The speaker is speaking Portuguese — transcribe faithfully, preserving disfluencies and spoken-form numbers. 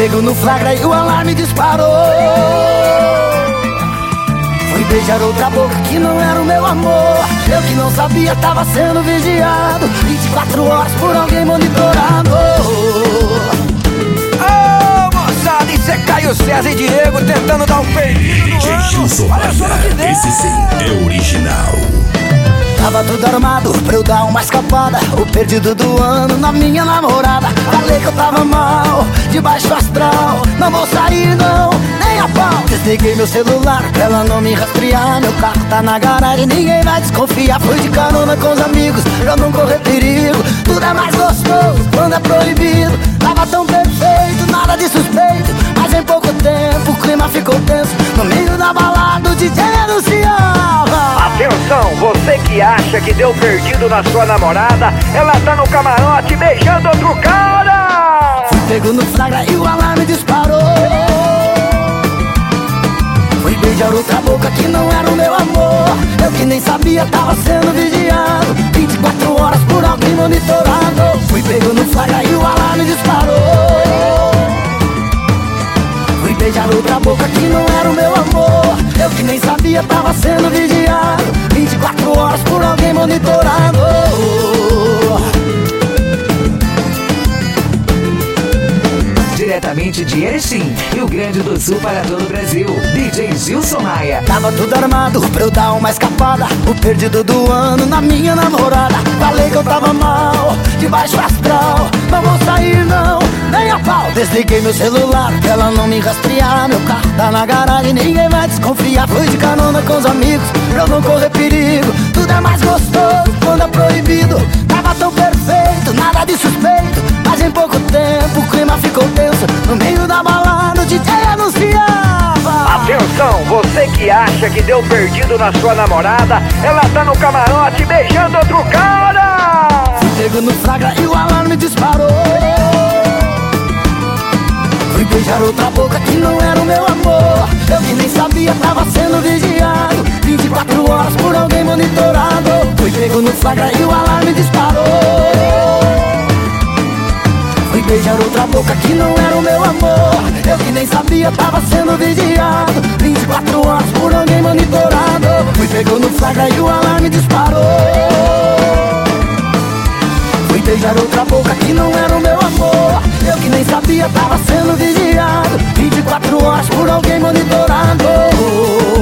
pego no flagra e o alarme disparou. Fui beijar outra boca que não era o meu amor. Eu que não sabia, tava sendo vigiado vinte e quatro horas por alguém monitorado. Ô, moçada, isso é Caio César e Diego tentando dar um perdido no ano. Gilson Maia, esse sim é original. Tava tudo armado pra eu dar uma escapada. O perdido do ano na minha namorada. Falei que eu tava mal, de baixo astral. Não vou sair não, nem a pau. Desliguei meu celular pra ela não me rastrear. Meu carro tá na garagem, ninguém vai desconfiar. Fui de carona com os amigos pra não correr perigo. Tudo é mais gostoso quando é proibido. Tava tão perfeito, nada de suspeito. Mas em pouco tempo o clima ficou tenso. No meio da balada o D J anunciava: atenção, você que acha que deu perdido na sua namorada, ela tá no camarote beijando outro cara. Fui pego no flagra e o alarme disparou. Fui beijar outra boca que não era o meu amor. Eu que nem sabia, tava sendo vigiado vinte e quatro horas por alguém monitorado. Fui pego no flagra e o alarme disparou. Fui beijar outra boca que não era o meu amor. Eu que nem sabia, tava sendo vigiado vinte e quatro horas por alguém monitorado. Diretamente de Erechim, Rio Grande do Sul para todo o Brasil, D J Gilson Maia. Tava tudo armado pra eu dar uma escapada. O perdido do ano na minha namorada. Falei que eu tava mal, de baixo astral. Não vou sair não, nem a pau. Desliguei meu celular pra ela não me rastrear. Meu carro tá na garagem, ninguém vai desconfiar. Fui de carona com os amigos pra eu não correr perigo. Tudo é mais gostoso quando é proibido. Tava tão perfeito, nada de suspeito. Mas em pouco tempo o clima ficou tenso. No meio da balada o D J anunciava: atenção, você que acha que deu perdido na sua namorada, ela tá no camarote beijando outro cara. Fui pego no flagra e o alarme disparou. Fui beijar outra boca que não era o meu amor. Eu que nem sabia, tava sendo vigiado vinte e quatro horas por alguém monitorado. Fui pego no flagra e o alarme disparou. Fui beijar outra boca que não era o meu amor. Eu que nem sabia, tava sendo vigiado vinte e quatro horas por alguém monitorado. Fui pego no flagra e o alarme disparou. Fui beijar outra boca que não era o meu amor. Eu que nem sabia, tava sendo vigiado vinte e quatro horas por alguém monitorado.